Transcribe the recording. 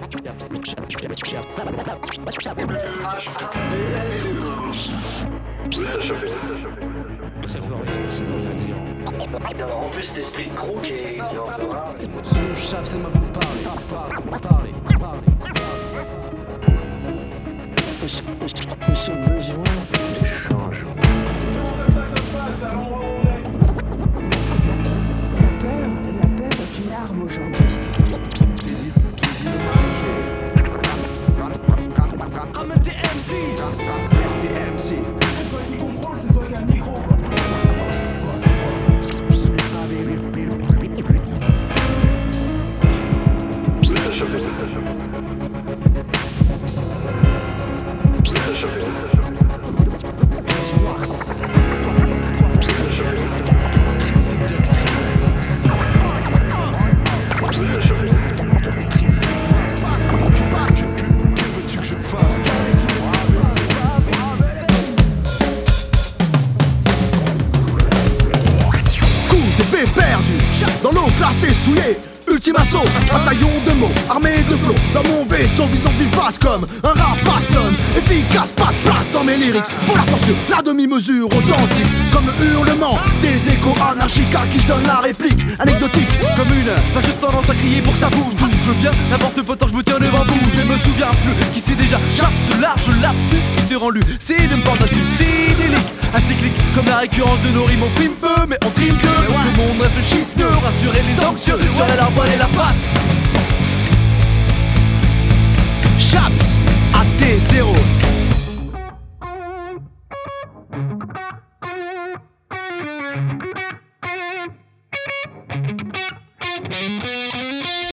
Ça veut rien dire. En plus, cet esprit de croc et Son chap, ça m'a vous parler. J'ai besoin de changement. La peur est une arme aujourd'hui. I'm a DMC. DMC. C'est toi qui contrôle, c'est toi qui as le micro. Dans l'eau glacée, souillée, ultime assaut, bataillon de mots, armée de flots. Dans mon vaisseau, vision vivace comme un rap sonne efficace, pas de place dans mes lyrics. Pour la censure, la demi-mesure authentique, comme le hurlement des échos anarchiques à qui je donne la réplique, anecdotique. Comme une fâcheuse tendance à crier pour que ça bouge. D'où je viens, n'importe peu temps je me tiens devant vous. Je me souviens plus qui c'est déjà. Chape ce large lapsus qui te rend lu. C'est de me porter psychédélique, acyclique comme la récurrence de nos rimes. On prime peu, mais on trime que le monde réfléchisse mieux, rassurer les anxieux sur la voile et la face. Chaps, AT0. Thank you.